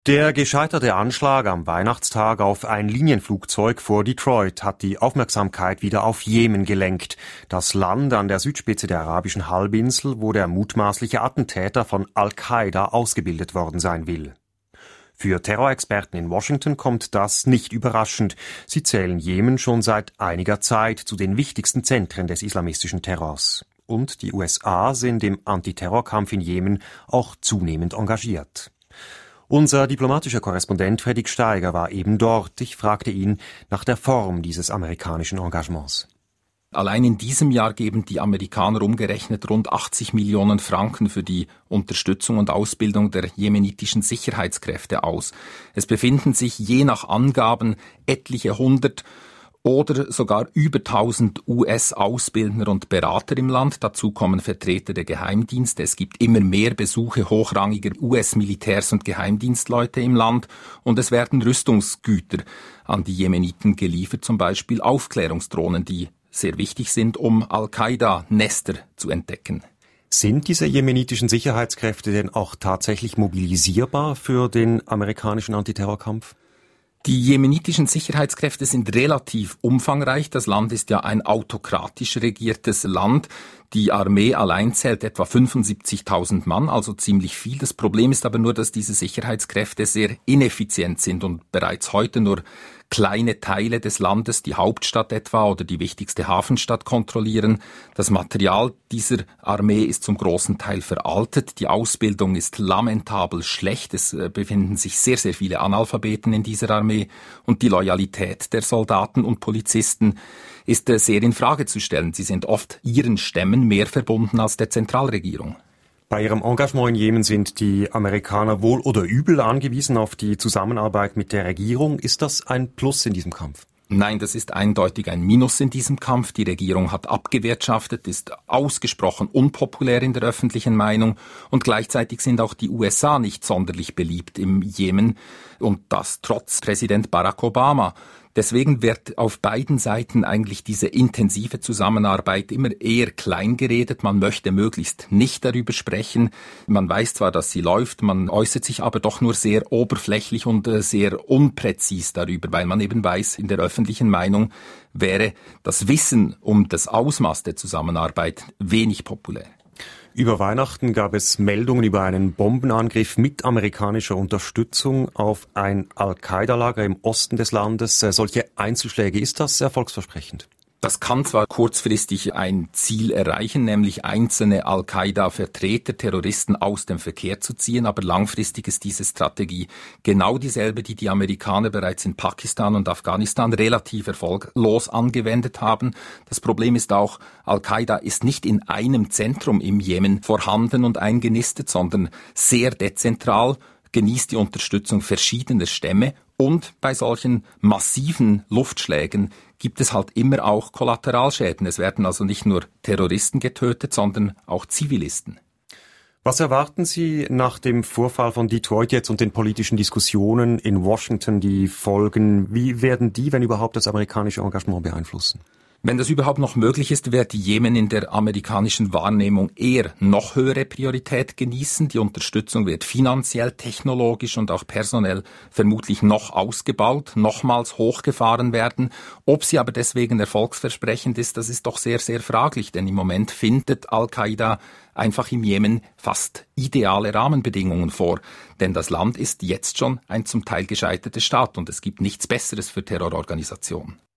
Der gescheiterte Anschlag am Weihnachtstag auf ein Linienflugzeug vor Detroit hat die Aufmerksamkeit wieder auf Jemen gelenkt. Das Land an der Südspitze der arabischen Halbinsel, wo der mutmaßliche Attentäter von Al-Qaida ausgebildet worden sein will. Für Terrorexperten in Washington kommt das nicht überraschend. Sie zählen Jemen schon seit einiger Zeit zu den wichtigsten Zentren des islamistischen Terrors. Und die USA sind im Antiterrorkampf in Jemen auch zunehmend engagiert. Unser diplomatischer Korrespondent Fredrik Steiger war eben dort. Ich fragte ihn nach der Form dieses amerikanischen Engagements. Allein in diesem Jahr geben die Amerikaner umgerechnet rund 80 Millionen Franken für die Unterstützung und Ausbildung der jemenitischen Sicherheitskräfte aus. Es befinden sich je nach Angaben etliche 100 oder sogar über 1000 US-Ausbildner und Berater im Land. Dazu kommen Vertreter der Geheimdienste. Es gibt immer mehr Besuche hochrangiger US-Militärs und Geheimdienstleute im Land. Und es werden Rüstungsgüter an die Jemeniten geliefert, zum Beispiel Aufklärungsdrohnen, die sehr wichtig sind, um Al-Qaida-Nester zu entdecken. Sind diese jemenitischen Sicherheitskräfte denn auch tatsächlich mobilisierbar für den amerikanischen Antiterrorkampf? Die jemenitischen Sicherheitskräfte sind relativ umfangreich. Das Land ist ja ein autokratisch regiertes Land. Die Armee allein zählt etwa 75.000 Mann, also ziemlich viel. Das Problem ist aber nur, dass diese Sicherheitskräfte sehr ineffizient sind und bereits heute nur kleine Teile des Landes, die Hauptstadt etwa oder die wichtigste Hafenstadt kontrollieren. Das Material dieser Armee ist zum großen Teil veraltet. Die Ausbildung ist lamentabel schlecht. Es befinden sich sehr, sehr viele Analphabeten in dieser Armee. Und die Loyalität der Soldaten und Polizisten ist sehr in Frage zu stellen. Sie sind oft ihren Stämmen mehr verbunden als der Zentralregierung. Bei ihrem Engagement in Jemen sind die Amerikaner wohl oder übel angewiesen auf die Zusammenarbeit mit der Regierung. Ist das ein Plus in diesem Kampf? Nein, das ist eindeutig ein Minus in diesem Kampf. Die Regierung hat abgewirtschaftet, ist ausgesprochen unpopulär in der öffentlichen Meinung und gleichzeitig sind auch die USA nicht sonderlich beliebt im Jemen und das trotz Präsident Barack Obama. Deswegen wird auf beiden Seiten eigentlich diese intensive Zusammenarbeit immer eher klein geredet. Man möchte möglichst nicht darüber sprechen. Man weiß zwar, dass sie läuft, man äußert sich aber doch nur sehr oberflächlich und sehr unpräzis darüber, weil man eben weiß, in der öffentlichen Meinung wäre das Wissen um das Ausmaß der Zusammenarbeit wenig populär. Über Weihnachten gab es Meldungen über einen Bombenangriff mit amerikanischer Unterstützung auf ein Al-Qaida-Lager im Osten des Landes. Solche Einzelschläge, ist das erfolgsversprechend? Das kann zwar kurzfristig ein Ziel erreichen, nämlich einzelne Al-Qaida-Vertreter, Terroristen aus dem Verkehr zu ziehen, aber langfristig ist diese Strategie genau dieselbe, die die Amerikaner bereits in Pakistan und Afghanistan relativ erfolglos angewendet haben. Das Problem ist auch, Al-Qaida ist nicht in einem Zentrum im Jemen vorhanden und eingenistet, sondern sehr dezentral, genießt die Unterstützung verschiedener Stämme und bei solchen massiven Luftschlägen gibt es halt immer auch Kollateralschäden. Es werden also nicht nur Terroristen getötet, sondern auch Zivilisten. Was erwarten Sie nach dem Vorfall von Detroit jetzt und den politischen Diskussionen in Washington, die folgen? Wie werden die, wenn überhaupt, das amerikanische Engagement beeinflussen? Wenn das überhaupt noch möglich ist, wird Jemen in der amerikanischen Wahrnehmung eher noch höhere Priorität genießen. Die Unterstützung wird finanziell, technologisch und auch personell vermutlich noch ausgebaut, nochmals hochgefahren werden. Ob sie aber deswegen erfolgsversprechend ist, das ist doch sehr, sehr fraglich, denn im Moment findet Al-Qaida einfach im Jemen fast ideale Rahmenbedingungen vor. Denn das Land ist jetzt schon ein zum Teil gescheiterter Staat und es gibt nichts Besseres für Terrororganisationen.